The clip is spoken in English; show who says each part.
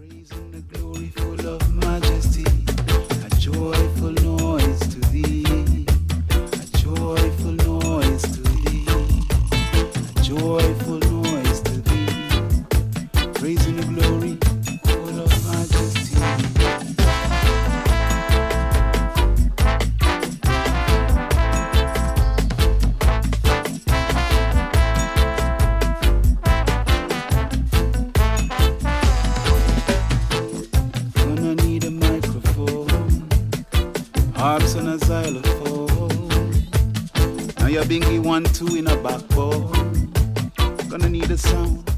Speaker 1: Praising the glory full of majesty, a joyful noise to thee, a joyful noise to thee, a joyful noise to thee. Praising the glory full of majesty. Harps and a xylophone. Now you're bingy 1-2 in a backbone. Gonna need a sound